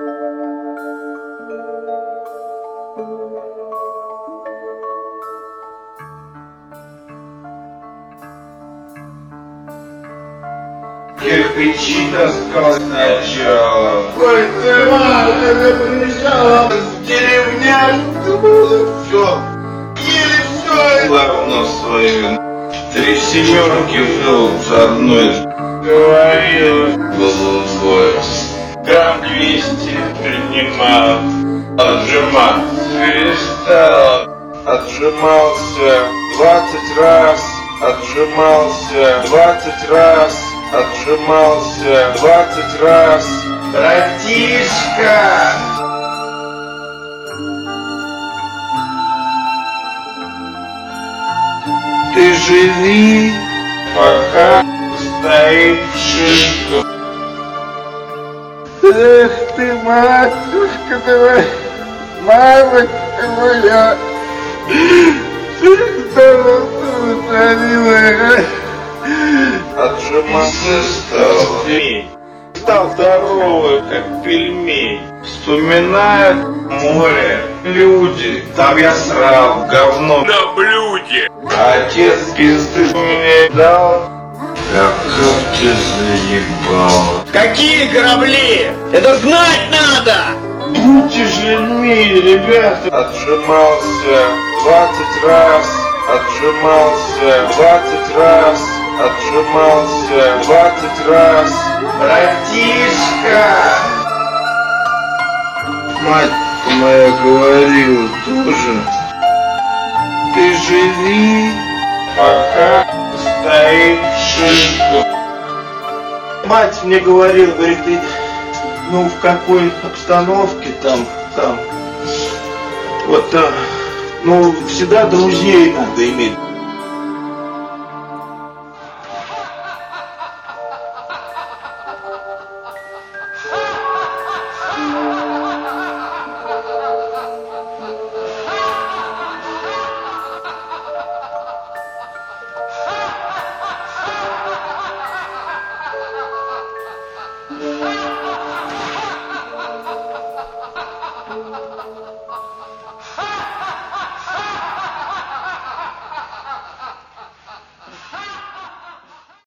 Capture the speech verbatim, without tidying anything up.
Кирпичи таскал сначала. Ой, ты мама, ты приезжала в деревняшку, было все. Ели все. Главное свою. Три семерки вел за одной. Говорил, было свое. Грамм двести принимал. Отжимался. Перестал. Отжимался двадцать раз. Отжимался двадцать раз. Отжимался двадцать раз. Братишка! Ты живи, пока стоит шишка. Эх ты, матушка ты моя, мамочка моя, что ты утворила? Отжимался стал. Стал здоровый, как пельмень. Вспоминает море, люди. Там я срал говно на блюде. А отец пизды мне дал. Как ты заебал. Какие корабли? Это знать надо! Будьте же людьми, ребята. Отжимался двадцать раз. Отжимался двадцать раз. Отжимался двадцать раз. Братишка! Мать моя говорила тоже. Ты живи, пока стоит шишка. Мать мне говорила, говорит, ты, ну в какой обстановке там, там, вот, ну всегда друзей надо иметь.